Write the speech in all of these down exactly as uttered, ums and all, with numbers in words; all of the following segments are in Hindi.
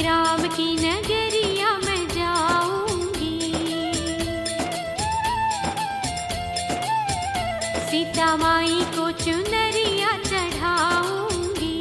राम की नगरिया मैं जाऊंगी, सीता माई को चुनरिया चढ़ाऊंगी,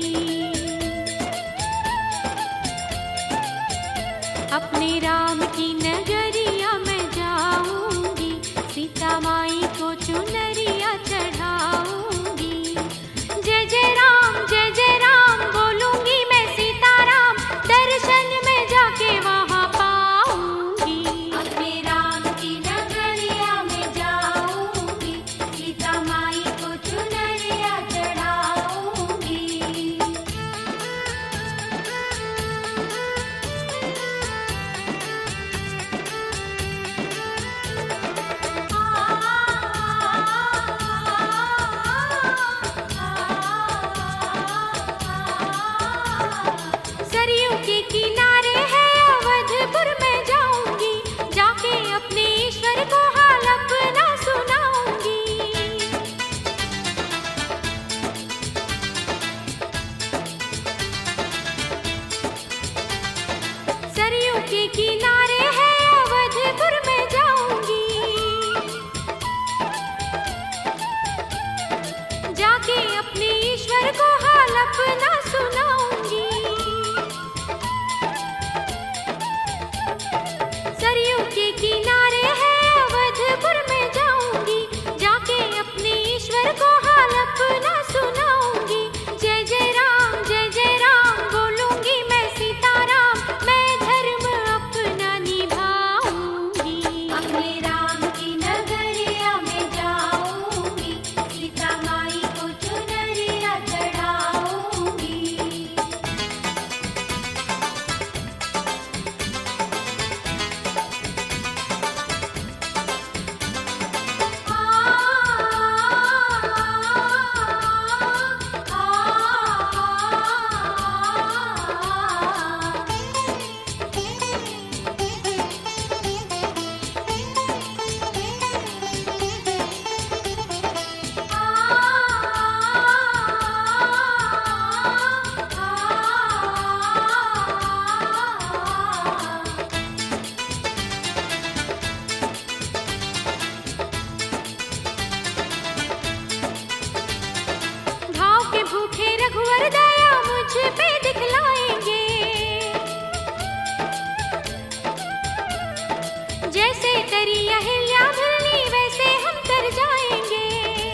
अपने राम की नगरिया मैं जाऊंगी, सीता माई को चुनरिया चढ़ाऊंगी। जय जय राम जय जय राम बोलूंगी मैं सीताराम, दर्शन में जाके वहाँ पाऊंगी। अपने राम की नगरिया में जाऊंगी, सीता माई को चुनरिया चढ़ाऊंगी। सरयू के किनारे है अवधपुर में जाऊंगी, जाके अपने ईश्वर को हाल अपना सुनाऊंगी। सरयू के किनारे है अवधपुर में जाऊंगी, जाके अपने ईश्वर को हाल अपना सुनाऊंगी। सरयू के किनारे है अवधपुर में जाऊंगी, जाके अपने ईश्वर को हाल अपना सुनाऊंगी। जय जय राम जय जय राम बोलूंगी मैं सीताराम, मैं धर्म अपना निभाऊंगी। अपने राम की नगरिया में जाऊंगी, सीता माई को चुनरिया चढ़ाऊंगी। घाव के भूखे रघुवर दया मुझ पे दिखलाएंगे, जैसे तरी अहिल्या धुलनी वैसे हम कर जाएंगे।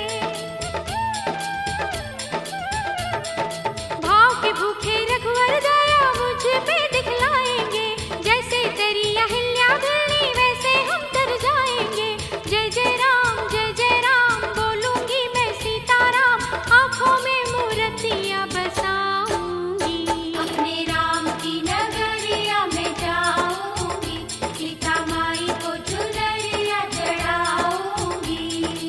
भाव के भूखे रघुवर दया मुझ पे दिखलाएंगे, जैसे तरी अहिल्या धुलनी वैसे हम कर जाएंगे। जय जय राम जय जय राम बोलूंगी मैं सीताराम, आंखों में मूर्तियां बसाऊंगी। अपने राम की नगरिया में जाऊंगी, सीता माई को चुनरिया चढ़ाऊंगी।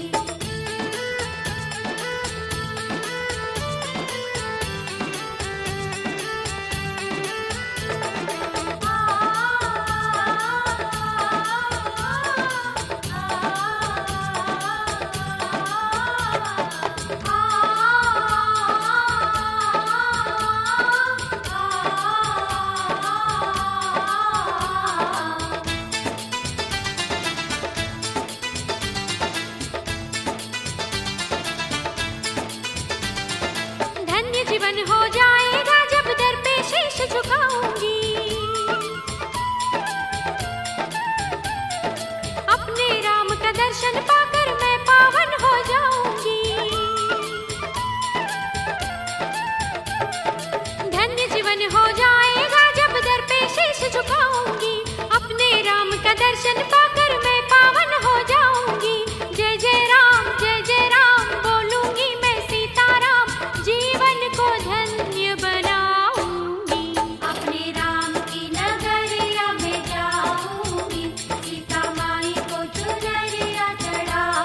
धन्य जीवन हो जाएगा जब दर पे शीश झुकाऊंगी, अपने राम का दर्शन पाकर मैं पावन हो जाऊंगी। धन्य जीवन हो जाएगा जब दर पे शीश झुकाऊंगी, अपने राम का दर्शन पाकर मैं पावन हो जाऊंगी। जय जय राम जय जय राम बोलूंगी मैं सीताराम, जीवन को धन्य बनाऊंगी। अपने राम की नगरिया में जाऊंगी, सीता माई को चुनरिया चढ़ाऊंगी।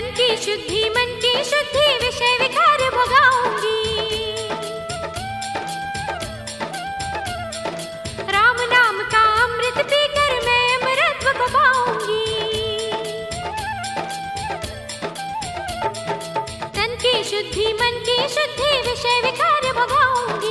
तन की शुद्धि मन की शुद्धि विषय विकार भगाऊंगी। राम नाम का अमृत पीकर मैं अमरत्व को पाऊंगी। तन की शुद्धि मन की शुद्धि विषय विकार भगाऊंगी।